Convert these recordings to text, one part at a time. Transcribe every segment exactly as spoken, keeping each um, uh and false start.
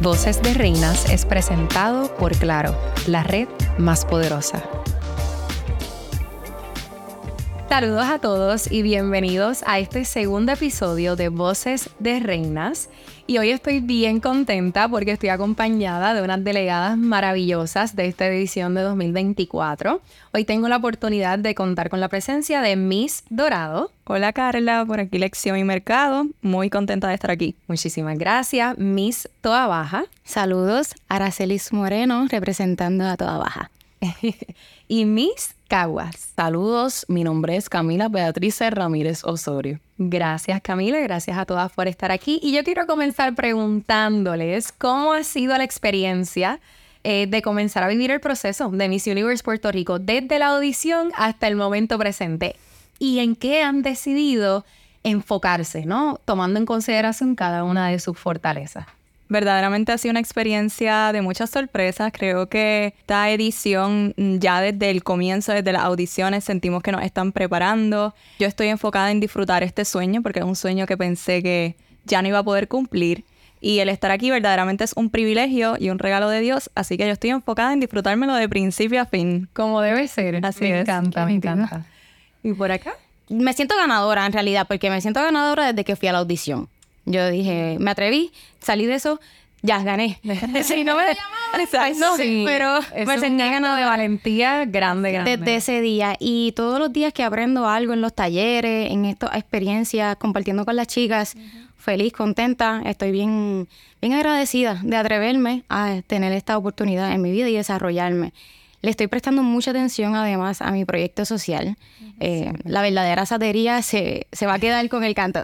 Voces de Reinas es presentado por Claro, la red más poderosa. Saludos a todos y bienvenidos a este segundo episodio de Voces de Reinas. Y hoy estoy bien contenta porque estoy acompañada de unas delegadas maravillosas de esta edición de dos mil veinticuatro. Hoy tengo la oportunidad de contar con la presencia de Miss Dorado. Hola Carla, por aquí Lección y Mercado. Muy contenta de estar aquí. Muchísimas gracias. Miss Toa Baja. Saludos, Aracelis Moreno, representando a Toa Baja. Y Miss Caguas. Saludos, mi nombre es Camila Beatriz Ramírez Osorio. Gracias Camila, gracias a todas por estar aquí. Y yo quiero comenzar preguntándoles cómo ha sido la experiencia eh, de comenzar a vivir el proceso de Miss Universe Puerto Rico desde la audición hasta el momento presente. Y en qué han decidido enfocarse, ¿no? Tomando en consideración cada una de sus fortalezas. Verdaderamente ha sido una experiencia de muchas sorpresas. Creo que esta edición, ya desde el comienzo, desde las audiciones, sentimos que nos están preparando. Yo estoy enfocada en disfrutar este sueño porque es un sueño que pensé que ya no iba a poder cumplir. Y el estar aquí verdaderamente es un privilegio y un regalo de Dios. Así que yo estoy enfocada en disfrutármelo de principio a fin. Como debe ser. Así me es. encanta, me encanta. ¿Y por acá? Me siento ganadora en realidad, porque me siento ganadora desde que fui a la audición. Yo dije, me atreví, salí de eso, ya gané. Si no me llamaban, no, sí, pero me sentí ganadora de valentía grande, grande. Desde ese día. Y todos los días que aprendo algo en los talleres, en estas experiencias, compartiendo con las chicas, uh-huh. Feliz, contenta, estoy bien, bien agradecida de atreverme a tener esta oportunidad en mi vida y desarrollarme. Le estoy prestando mucha atención, además, a mi proyecto social. Uh-huh. Eh, la verdadera satería se, se va a quedar con el canto.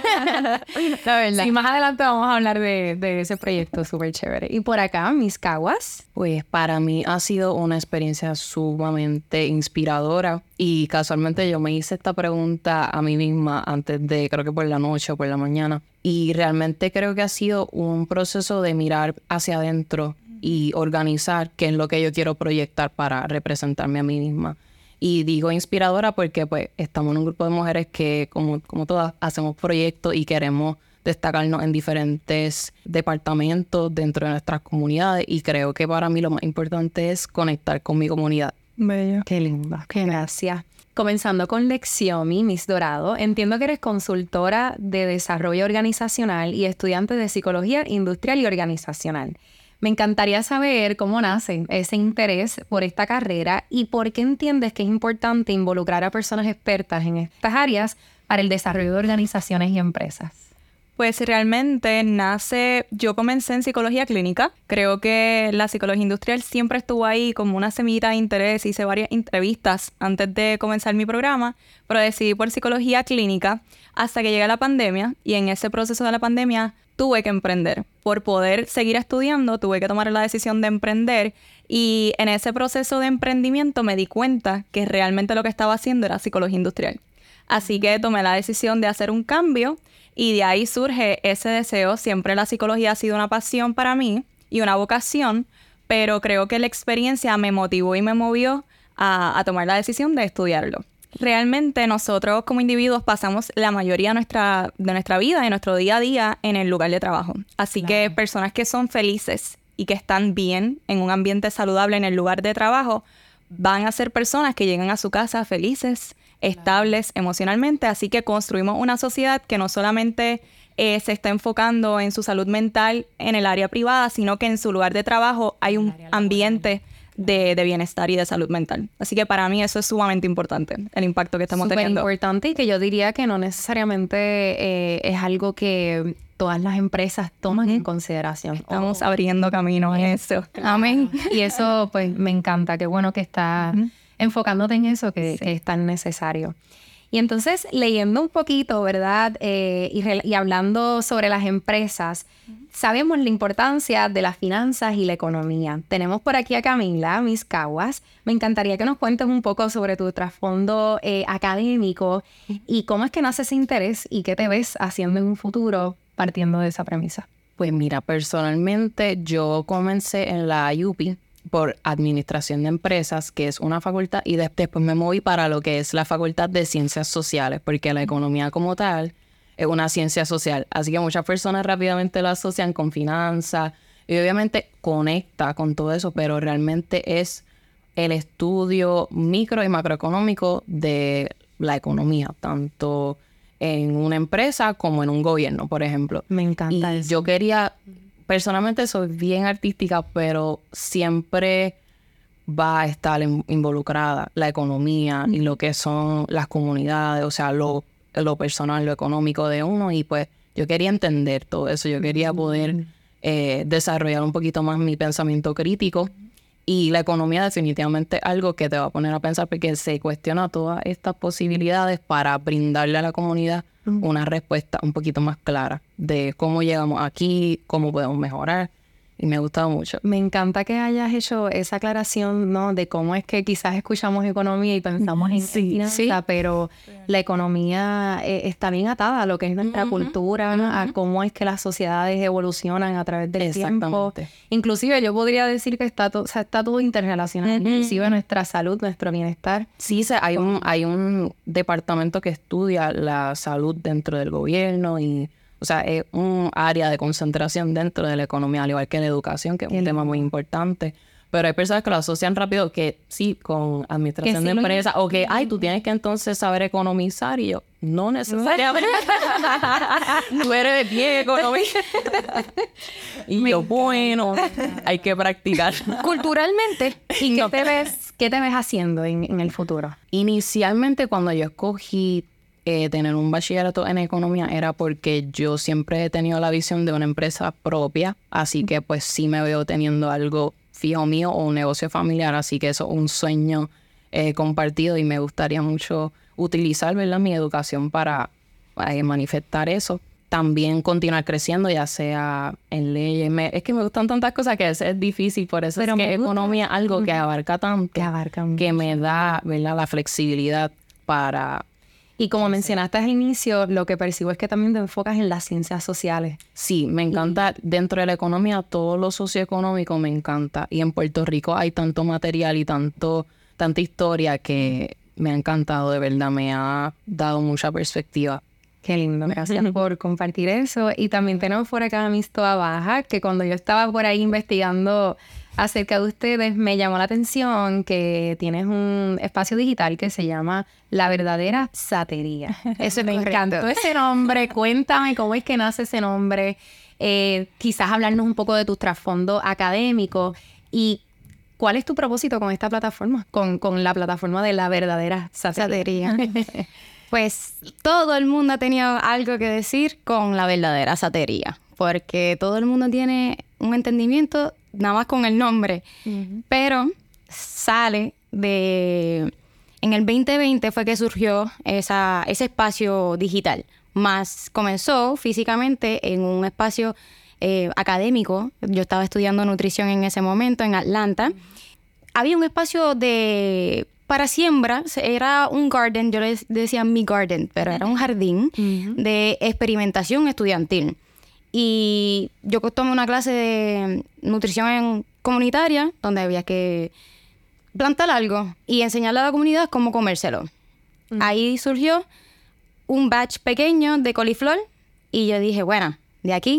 La verdad. Sí, más adelante vamos a hablar de, de ese proyecto súper chévere. Y por acá, Miss Caguas. Pues para mí ha sido una experiencia sumamente inspiradora. Y casualmente yo me hice esta pregunta a mí misma antes de, creo que por la noche o por la mañana. Y realmente creo que ha sido un proceso de mirar hacia adentro y organizar qué es lo que yo quiero proyectar para representarme a mí misma. Y digo inspiradora porque pues estamos en un grupo de mujeres que, como, como todas, hacemos proyectos y queremos destacarnos en diferentes departamentos dentro de nuestras comunidades. Y creo que para mí lo más importante es conectar con mi comunidad. Bello. Qué linda. Qué gracias. Comenzando con Leccioni, Miss Dorado, entiendo que eres consultora de desarrollo organizacional y estudiante de psicología industrial y organizacional. Me encantaría saber cómo nace ese interés por esta carrera y por qué entiendes que es importante involucrar a personas expertas en estas áreas para el desarrollo de organizaciones y empresas. Pues realmente nace, yo comencé en psicología clínica. Creo que la psicología industrial siempre estuvo ahí como una semillita de interés. Hice varias entrevistas antes de comenzar mi programa, pero decidí por psicología clínica hasta que llegue la pandemia, y en ese proceso de la pandemia tuve que emprender. Por poder seguir estudiando, tuve que tomar la decisión de emprender, y en ese proceso de emprendimiento me di cuenta que realmente lo que estaba haciendo era psicología industrial. Así que tomé la decisión de hacer un cambio, y de ahí surge ese deseo. Siempre la psicología ha sido una pasión para mí y una vocación, pero creo que la experiencia me motivó y me movió a, a tomar la decisión de estudiarlo. Realmente nosotros como individuos pasamos la mayoría de nuestra, de nuestra vida, de nuestro día a día en el lugar de trabajo. Así claro. Que personas que son felices y que están bien en un ambiente saludable en el lugar de trabajo van a ser personas que llegan a su casa felices, estables emocionalmente. Así que construimos una sociedad que no solamente eh, se está enfocando en su salud mental en el área privada, sino que en su lugar de trabajo hay un ambiente de, de bienestar y de salud mental. Así que para mí eso es sumamente importante, el impacto que estamos Súper teniendo. Súper importante, y que yo diría que no necesariamente eh, es algo que todas las empresas toman uh-huh. en consideración. Estamos oh. abriendo camino en eso. Amén. Y eso pues me encanta. Qué bueno que estás uh-huh. enfocándote en eso, que, sí. que es tan necesario. Y entonces, leyendo un poquito, ¿verdad? Eh, y, re- y hablando sobre las empresas, uh-huh. sabemos la importancia de las finanzas y la economía. Tenemos por aquí a Camila, Miss Caguas. Me encantaría que nos cuentes un poco sobre tu trasfondo eh, académico uh-huh. y cómo es que nace ese interés y qué te ves haciendo en un futuro partiendo de esa premisa. Pues mira, personalmente yo comencé en la U P I por Administración de Empresas, que es una facultad, y de- después me moví para lo que es la Facultad de Ciencias Sociales, porque la economía como tal es una ciencia social. Así que muchas personas rápidamente la asocian con finanzas, Y obviamente conecta con todo eso, pero realmente es el estudio micro y macroeconómico de la economía, tanto en una empresa como en un gobierno, por ejemplo. Me encanta y eso. Yo quería, personalmente soy bien artística, pero siempre va a estar in- involucrada la economía y lo que son las comunidades, o sea, lo, lo personal, lo económico de uno. Y pues yo quería entender todo eso, yo quería poder eh, desarrollar un poquito más mi pensamiento crítico. Y la economía definitivamente es algo que te va a poner a pensar porque se cuestiona todas estas posibilidades para brindarle a la comunidad una respuesta un poquito más clara de cómo llegamos aquí, cómo podemos mejorar. Y me ha gustado mucho. Me encanta que hayas hecho esa aclaración, ¿no? De cómo es que quizás escuchamos economía y pensamos en Sí, finanza, sí. pero la economía eh, está bien atada a lo que es nuestra cultura, ¿no? A cómo es que las sociedades evolucionan a través del tiempo. Exactamente. Inclusive yo podría decir que está, to- o sea, está todo interrelacionado, inclusive nuestra salud, nuestro bienestar. Sí, se- hay un, hay un departamento que estudia la salud dentro del gobierno y, o sea, es un área de concentración dentro de la economía, al igual que la educación, que es un tema muy importante. Pero hay personas que lo asocian rápido que sí, con administración Que sí de lo empresas, o que, ay, tú tienes que entonces saber economizar, y yo, no necesariamente. Tú eres bien economista. Y yo, bueno, hay que practicar. Culturalmente, ¿Y qué te ves, qué te ves haciendo en, en el futuro? Inicialmente, cuando yo escogí eh, tener un bachillerato en economía, era porque yo siempre he tenido la visión de una empresa propia, así que pues sí me veo teniendo algo fijo mío o un negocio familiar, así que eso es un sueño eh, compartido y me gustaría mucho utilizar, ¿verdad?, mi educación para eh, manifestar eso. También continuar creciendo, ya sea en leyes. Me- es que me gustan tantas cosas que a veces es difícil, por eso Pero es me que gusta. economía es algo que abarca tanto, Que abarca mucho. que me da, ¿verdad?, la flexibilidad para... Y como mencionaste al inicio, lo que percibo es que también te enfocas en las ciencias sociales. Sí, me encanta. Dentro de la economía, todo lo socioeconómico me encanta. Y en Puerto Rico hay tanto material y tanto, tanta historia que me ha encantado, de verdad. Me ha dado mucha perspectiva. Qué lindo, gracias por compartir eso. Y también tenemos por acá a Miss Toa Baja, que cuando yo estaba por ahí investigando acerca de ustedes, me llamó la atención que tienes un espacio digital que se llama La Verdadera Satería. Eso me correcto. encantó ese nombre. Cuéntame cómo es que nace ese nombre. Eh, quizás hablarnos un poco de tu trasfondo académico y cuál es tu propósito con esta plataforma, con, con la plataforma de La Verdadera Satería. satería. Pues todo el mundo ha tenido algo que decir con la verdadera satería, porque todo el mundo tiene un entendimiento nada más con el nombre, pero sale de... En el veinte veinte fue que surgió esa, ese espacio digital, más comenzó físicamente en un espacio eh, académico. Yo estaba estudiando nutrición en ese momento en Atlanta. Había un espacio de... para siembra, era un garden, yo les decía mi garden, pero era un jardín de experimentación estudiantil. Y yo tomé una clase de nutrición en- comunitaria, donde había que plantar algo y enseñarle a la comunidad cómo comérselo. Ahí surgió un batch pequeño de coliflor y yo dije, bueno, de aquí...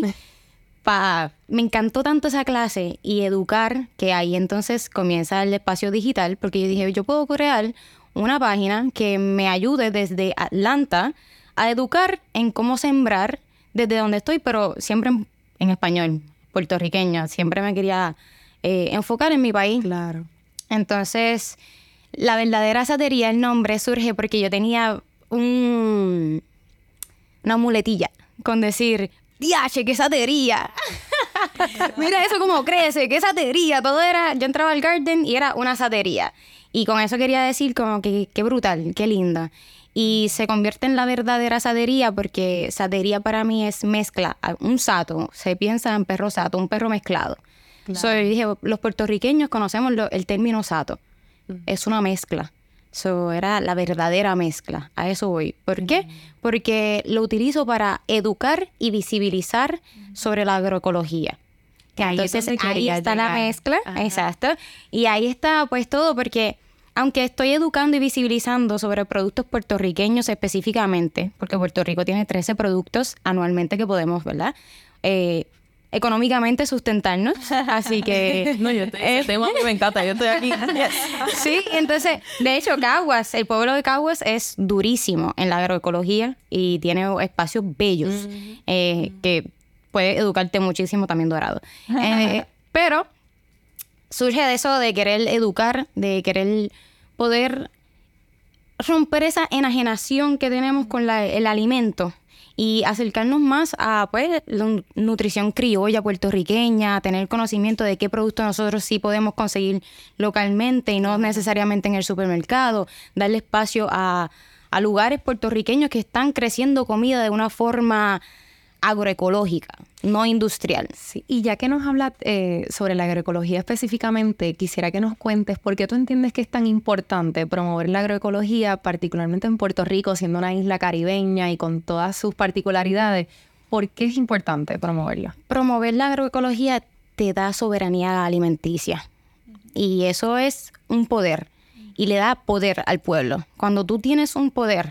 Pa, me encantó tanto esa clase y educar, que ahí entonces comienza el espacio digital, porque yo dije, yo puedo crear una página que me ayude desde Atlanta a educar en cómo sembrar desde donde estoy, pero siempre en, en español, puertorriqueño. Siempre me quería eh, enfocar en mi país. Claro. Entonces, la verdadera satería, el nombre surge porque yo tenía un, una muletilla con decir... ¡Diache, qué satería! Mira eso cómo crece, qué satería. Todo era... Yo entraba al garden y era una satería. Y con eso quería decir como que qué brutal, qué linda. Y se convierte en la verdadera satería porque satería para mí es mezcla. Un sato, se piensa en perro sato, un perro mezclado. Claro. So, yo dije, los puertorriqueños conocemos lo- el término sato. Es una mezcla. So, era la verdadera mezcla. A eso voy. ¿Por qué? Porque lo utilizo para educar y visibilizar sobre la agroecología. Que ahí es Entonces, donde ahí quería está la llegar. mezcla. Ajá. Exacto. Y ahí está pues todo porque... Aunque estoy educando y visibilizando sobre productos puertorriqueños específicamente, porque Puerto Rico tiene trece productos anualmente que podemos, ¿verdad? Eh, económicamente sustentarnos, así que... No, yo estoy, ese tema me encanta, yo estoy aquí. Sí, entonces, de hecho, Caguas, el pueblo de Caguas es durísimo en la agroecología y tiene espacios bellos mm. eh, que puede educarte muchísimo también, Dorado. Eh, pero surge de eso de querer educar, de querer poder romper esa enajenación que tenemos con la, el alimento y acercarnos más a pues la nutrición criolla puertorriqueña, tener conocimiento de qué productos nosotros sí podemos conseguir localmente y no necesariamente en el supermercado, darle espacio a, a lugares puertorriqueños que están creciendo comida de una forma agroecológica, no industrial. Sí, y ya que nos habla eh, sobre la agroecología específicamente, quisiera que nos cuentes por qué tú entiendes que es tan importante promover la agroecología, particularmente en Puerto Rico, siendo una isla caribeña y con todas sus particularidades. ¿Por qué es importante promoverla? Promover la agroecología te da soberanía alimenticia y eso es un poder y le da poder al pueblo. Cuando tú tienes un poder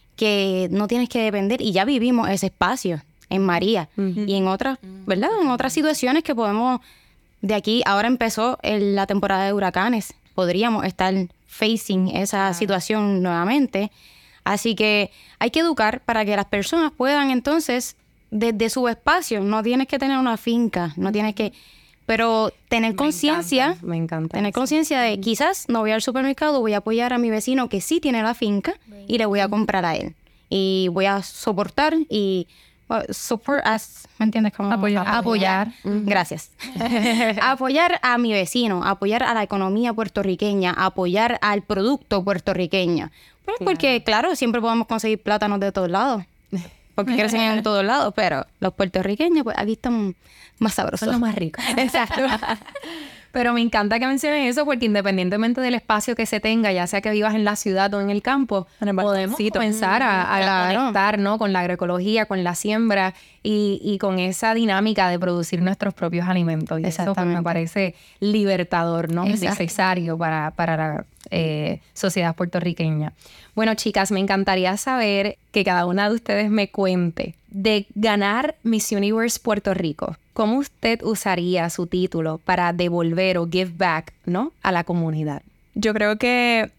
que no tienes que depender, y ya vivimos ese espacio en María uh-huh. y en otras, ¿verdad? En otras situaciones que podemos, de aquí, ahora empezó el, la temporada de huracanes, podríamos estar facing esa uh-huh. situación nuevamente. Así que hay que educar para que las personas puedan entonces, desde su espacio, no tienes que tener una finca, no tienes que, pero tener conciencia, me encanta, tener conciencia de quizás no voy al supermercado, voy a apoyar a mi vecino que sí tiene la finca y le voy a comprar a él. Y voy a soportar y support as, ¿me entiendes? Como apoyar. Apoyar. Mm-hmm. Gracias. Apoyar a mi vecino, apoyar a la economía puertorriqueña, apoyar al producto puertorriqueño. Pues claro. Porque, claro, siempre podemos conseguir plátanos de todos lados, porque crecen en todos lados, pero los puertorriqueños, pues aquí están más sabrosos. Son los más ricos. Exacto. Pero me encanta que mencionen eso porque independientemente del espacio que se tenga, ya sea que vivas en la ciudad o en el campo, podemos comenzar a, a claro. conectar, ¿no? Con la agroecología, con la siembra y, y con esa dinámica de producir nuestros propios alimentos. Y eso pues, me parece libertador, ¿no? Exacto. Necesario para, para la eh, sociedad puertorriqueña. Bueno, chicas, me encantaría saber que cada una de ustedes me cuente de ganar Miss Universe Puerto Rico. ¿Cómo usted usaría su título para devolver o give back, ¿no? a la comunidad? Yo creo que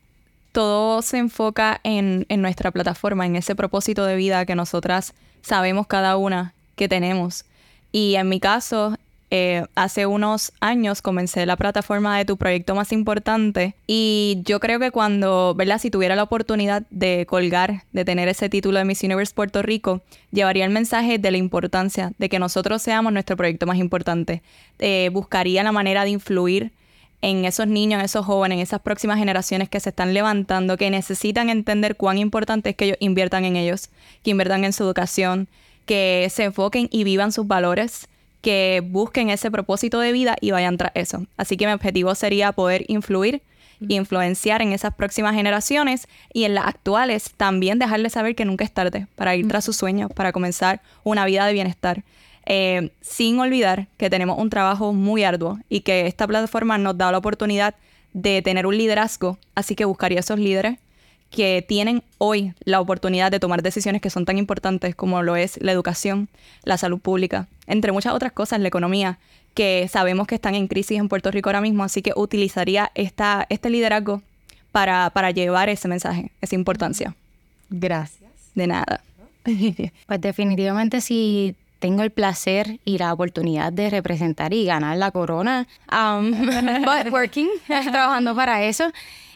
todo se enfoca en, en nuestra plataforma, en ese propósito de vida que nosotras sabemos cada una que tenemos. Y en mi caso, eh, hace unos años comencé la plataforma de Tu Proyecto Más Importante y yo creo que cuando, ¿verdad? Si tuviera la oportunidad de colgar, de tener ese título de Miss Universe Puerto Rico, llevaría el mensaje de la importancia de que nosotros seamos nuestro proyecto más importante. Eh, buscaría la manera de influir en esos niños, en esos jóvenes, en esas próximas generaciones que se están levantando, que necesitan entender cuán importante es que ellos inviertan en ellos, que inviertan en su educación, que se enfoquen y vivan sus valores, que busquen ese propósito de vida y vayan tras eso. Así que mi objetivo sería poder influir e influenciar en esas próximas generaciones y en las actuales también dejarles saber que nunca es tarde para ir tras sus sueños, para comenzar una vida de bienestar. Eh, sin olvidar que tenemos un trabajo muy arduo y que esta plataforma nos da la oportunidad de tener un liderazgo, así que buscaría esos líderes que tienen hoy la oportunidad de tomar decisiones que son tan importantes como lo es la educación, la salud pública, entre muchas otras cosas, la economía, que sabemos que están en crisis en Puerto Rico ahora mismo, así que utilizaría esta, este liderazgo para, para llevar ese mensaje, esa importancia. Gracias. De nada. Pues definitivamente si tengo el placer y la oportunidad de representar y ganar la corona, um, but working, trabajando para eso.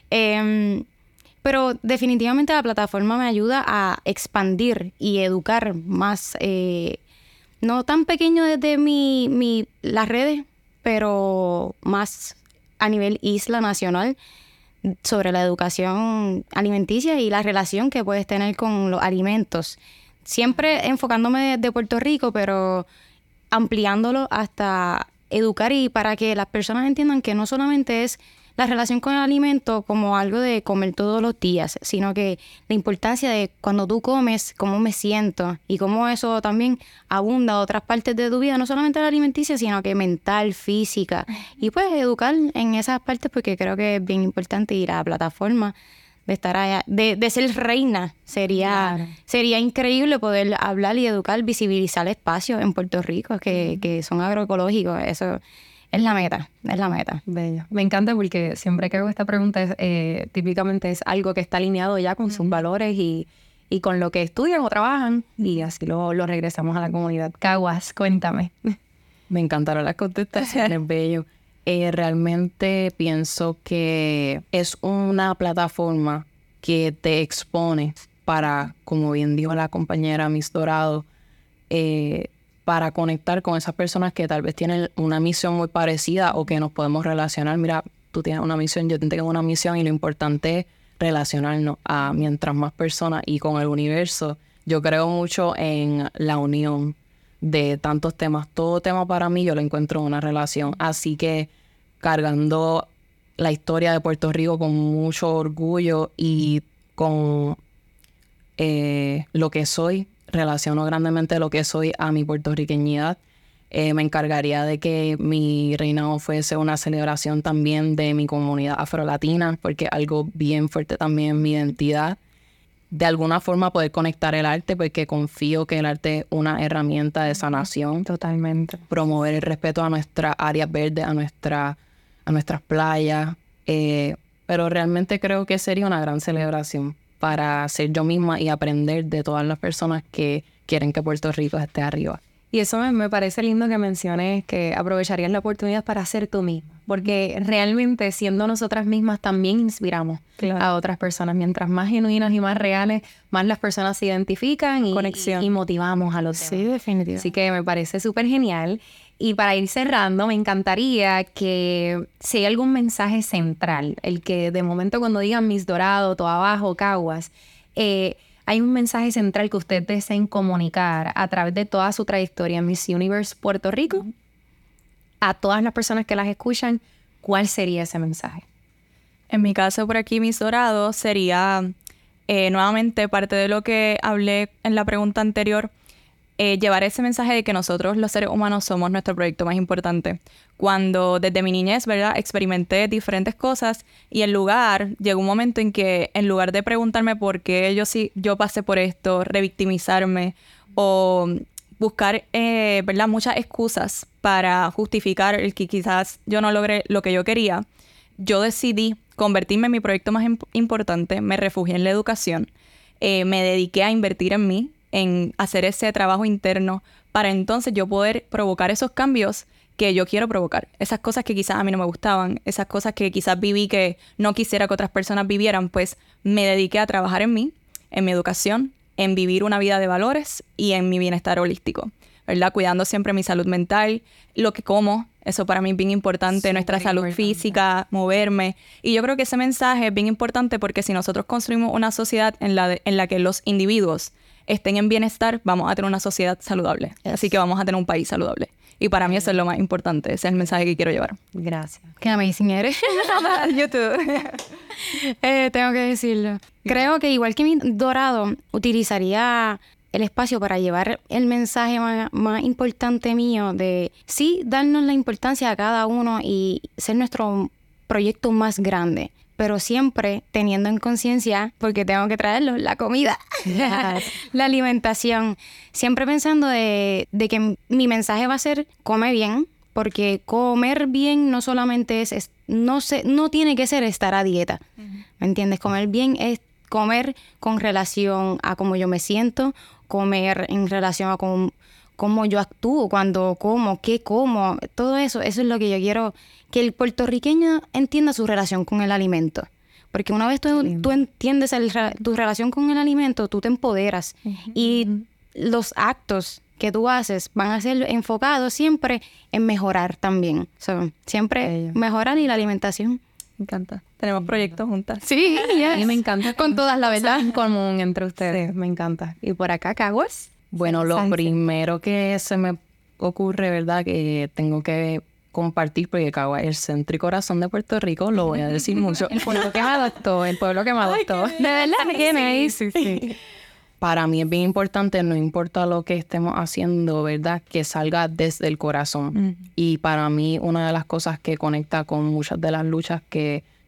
Um, pero definitivamente la plataforma me ayuda a expandir y educar más, eh, no tan pequeño desde mi, mi, las redes, pero más a nivel isla nacional, sobre la educación alimenticia y la relación que puedes tener con los alimentos. Siempre enfocándome de Puerto Rico, pero ampliándolo hasta educar y para que las personas entiendan que no solamente es la relación con el alimento como algo de comer todos los días, sino que la importancia de cuando tú comes, cómo me siento y cómo eso también abunda a otras partes de tu vida, no solamente la alimenticia, sino que mental, física. Y pues educar en esas partes porque creo que es bien importante y la plataforma de estar allá, de, de ser reina. Sería, claro. sería increíble poder hablar y educar, visibilizar espacios en Puerto Rico que, uh-huh. que son agroecológicos. Eso es la meta, es la meta. Bello. Me encanta porque siempre que hago esta pregunta, es, eh, típicamente es algo que está alineado ya con uh-huh. sus valores y, y con lo que estudian o trabajan, y así lo, lo regresamos a la comunidad. Caguas, cuéntame. Me encantaron las contestaciones, bello. Eh, realmente pienso que es una plataforma que te expone para, como bien dijo la compañera Miss Dorado, eh, para conectar con esas personas que tal vez tienen una misión muy parecida o que nos podemos relacionar. Mira, tú tienes una misión, yo tengo una misión, y lo importante es relacionarnos a mientras más personas y con el universo. Yo creo mucho en la unión de tantos temas. Todo tema para mí yo lo encuentro en una relación. Así que cargando la historia de Puerto Rico con mucho orgullo y con eh, lo que soy, relaciono grandemente lo que soy a mi puertorriqueñidad. Eh, me encargaría de que mi reinado fuese una celebración también de mi comunidad afrolatina, porque es algo bien fuerte también en mi identidad. De alguna forma poder conectar el arte, porque confío que el arte es una herramienta de sanación. Totalmente. Promover el respeto a nuestras áreas verdes, a, nuestra, a nuestras playas. Eh, pero realmente creo que sería una gran celebración para ser yo misma y aprender de todas las personas que quieren que Puerto Rico esté arriba. Y eso me, me parece lindo que menciones que aprovecharías la oportunidad para ser tú misma, porque realmente siendo nosotras mismas también inspiramos claro. a otras personas. Mientras más genuinas y más reales, más las personas se identifican y, y, y motivamos a los demás. Sí, definitivamente. Así que me parece súper genial. Y para ir cerrando, me encantaría que si hay algún mensaje central, el que de momento cuando digan Miss Dorado, Toa Baja, Caguas, eh, hay un mensaje central que ustedes deseen comunicar a través de toda su trayectoria en Miss Universe Puerto Rico, a todas las personas que las escuchan, ¿cuál sería ese mensaje? En mi caso, por aquí, Miss Dorado, sería eh, nuevamente parte de lo que hablé en la pregunta anterior, eh, llevar ese mensaje de que nosotros los seres humanos somos nuestro proyecto más importante. Cuando desde mi niñez, ¿verdad?, experimenté diferentes cosas y en lugar, llegó un momento en que en lugar de preguntarme por qué yo sí yo pasé por esto, revictimizarme o buscar, eh, ¿verdad?, muchas excusas para justificar el que quizás yo no logré lo que yo quería, yo decidí convertirme en mi proyecto más imp- importante, me refugié en la educación, eh, me dediqué a invertir en mí, en hacer ese trabajo interno para entonces yo poder provocar esos cambios que yo quiero provocar. Esas cosas que quizás a mí no me gustaban, esas cosas que quizás viví que no quisiera que otras personas vivieran, pues me dediqué a trabajar en mí, en mi educación, en vivir una vida de valores y en mi bienestar holístico, ¿verdad? Cuidando siempre mi salud mental, lo que como, eso para mí es bien importante, sí, nuestra salud importante. Física, moverme. Y yo creo que ese mensaje es bien importante porque si nosotros construimos una sociedad en la, de, en la que los individuos estén en bienestar, vamos a tener una sociedad saludable. Yes. Así que vamos a tener un país saludable. Y para mí eso es lo más importante. Ese es el mensaje que quiero llevar. Gracias. Qué amazing eres. YouTube. eh, tengo que decirlo. Creo que igual que mi Dorado, utilizaría el espacio para llevar el mensaje más, más importante mío de sí darnos la importancia a cada uno y ser nuestro proyecto más grande, pero siempre teniendo en conciencia, porque tengo que traerlo, la comida, la alimentación. Siempre pensando de, de que mi mensaje va a ser come bien, porque comer bien no solamente es, es no se, no tiene que ser estar a dieta, uh-huh. ¿me entiendes? Comer bien es comer con relación a cómo yo me siento, comer en relación a cómo, cómo yo actúo cuando como, qué como, todo eso, eso es lo que yo quiero, que el puertorriqueño entienda su relación con el alimento. Porque una vez tú, tú entiendes el, tu relación con el alimento, tú te empoderas. Uh-huh. Y los actos que tú haces van a ser enfocados siempre en mejorar también. So, siempre Bello. Mejorar y la alimentación. Me encanta. Tenemos proyectos juntas. Sí, yes. A mí me encanta. Con todas, la verdad. En común entre ustedes. Sí. Me encanta. ¿Y por acá, Caguas? Bueno, lo primero que se me ocurre, ¿verdad?, que tengo que compartir, porque Caguas es el centro y corazón de Puerto Rico, lo voy a decir mucho. El pueblo que me adoptó, el pueblo que me adoptó. Ay, de verdad, ¿quién es? Sí, sí. Para mí es bien importante, no importa lo que estemos haciendo, ¿verdad?, que salga desde el corazón. Mm. Y para mí, una de las cosas que conecta con muchas de las luchas que,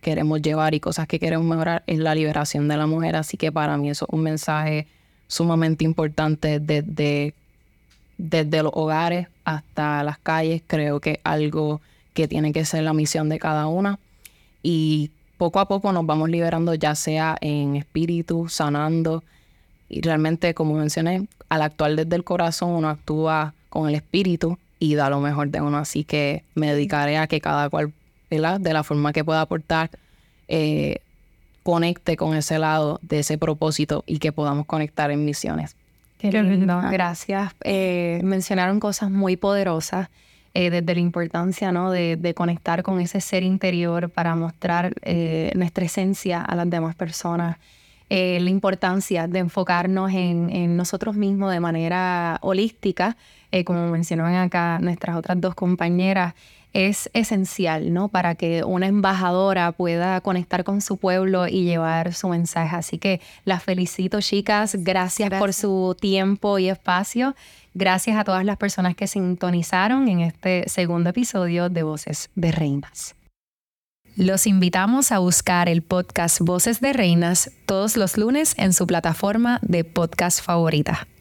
queremos llevar y cosas que queremos mejorar es la liberación de la mujer. Así que para mí eso es un mensaje sumamente importante desde, desde los hogares hasta las calles. Creo que es algo que tiene que ser la misión de cada una. Y poco a poco nos vamos liberando, ya sea en espíritu, sanando. Y realmente, como mencioné, al actuar desde el corazón, uno actúa con el espíritu y da lo mejor de uno. Así que me dedicaré a que cada cual, ¿verdad?, de la forma que pueda aportar, eh, conecte con ese lado de ese propósito y que podamos conectar en misiones. Qué lindo, gracias. Eh, mencionaron cosas muy poderosas eh, desde la importancia, ¿no?, de, de conectar con ese ser interior para mostrar eh, nuestra esencia a las demás personas. Eh, la importancia de enfocarnos en, en nosotros mismos de manera holística, eh, como mencionaron acá nuestras otras dos compañeras, es esencial, ¿no?, para que una embajadora pueda conectar con su pueblo y llevar su mensaje. Así que las felicito, chicas. Gracias, Gracias por su tiempo y espacio. Gracias a todas las personas que sintonizaron en este segundo episodio de Voces de Reinas. Los invitamos a buscar el podcast Voces de Reinas todos los lunes en su plataforma de podcast favorita.